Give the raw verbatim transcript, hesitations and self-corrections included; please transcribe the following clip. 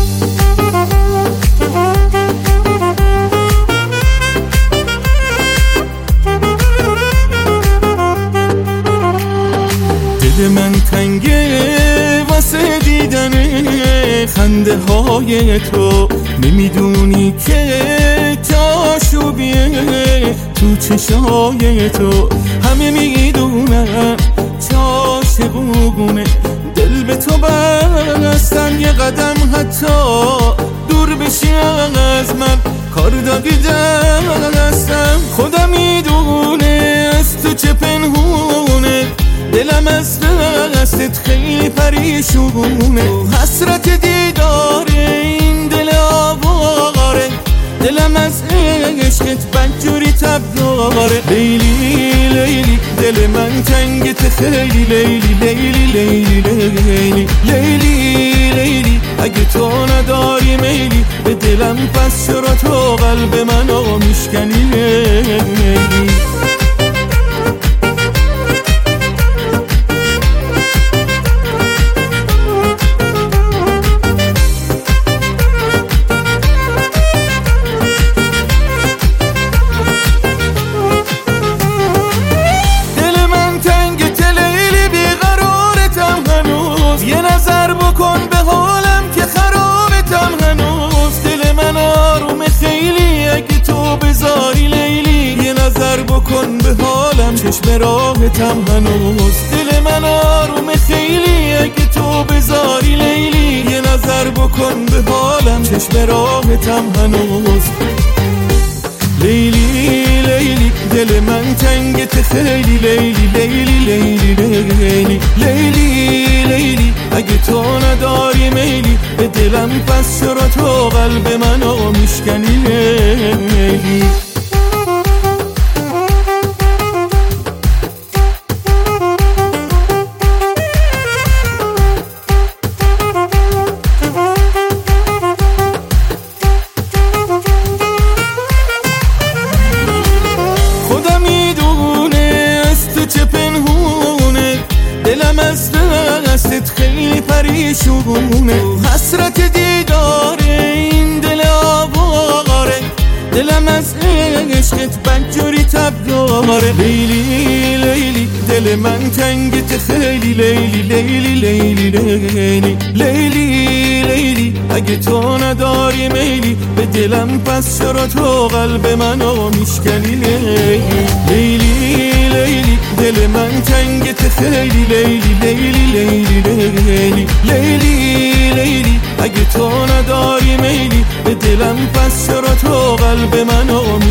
دل من تنگه واسه دیدن خنده های تو، نمیدونی که چاشوبیه تو چشای تو. همه میدونن چاشقونه، دل به تو بستن، یه قدم حتی دور بشی از من کار داگی دستم. خدا میدونه از تو چه پنهونه، دلم از دستت خیلی پریشونه. حسرت دیدار این دل آواره، دلم از عشقت بدجوری تب داره. لیلی لیلی دل من تنگت خیلی، لیلی لیلی لیلی لیلی لیلی لیلی. اگه تو نداری میلی به دلم پس چرا تو قلب منو میشکنی؟ بکن به حالم که خرابتم هنوز، دل من آروم خیلی اگه تو بذاری لیلی. یه نظر بکن به حالم چشم راحتم هنوز، دل من آروم خیلی اگه تو بذاری لیلی. یه نظر بکن به حالم چشم راحتم هنوز. لیلی لیلی دل من تنگت خیلی، لیلی لیلی لیلی لیلی لیلی لیلی. اگه تو نداری میلی به دلم پس چرا تو قلب منو میشکنی؟ خدا میدونه از تو چه پنهونه، دلم از دستت خیلی پریشونه. حسرت دیدار این دل آواره، دلم از عشقت بدجوری تب داره. لیلی لیلی دل من تنگت خیلی، لیلی لیلی لیلی لیلی لیلی لیلی. اگه تو نداری میلی به دلم پس چرا تو قلب منو میشکنی؟ لیلی لیلی دل من تنگت خیلی، لیلی لیلی لیلی لیلی لیلی لیلی. اگه تو نداری میلی به دلم پس چرا تو قلب منو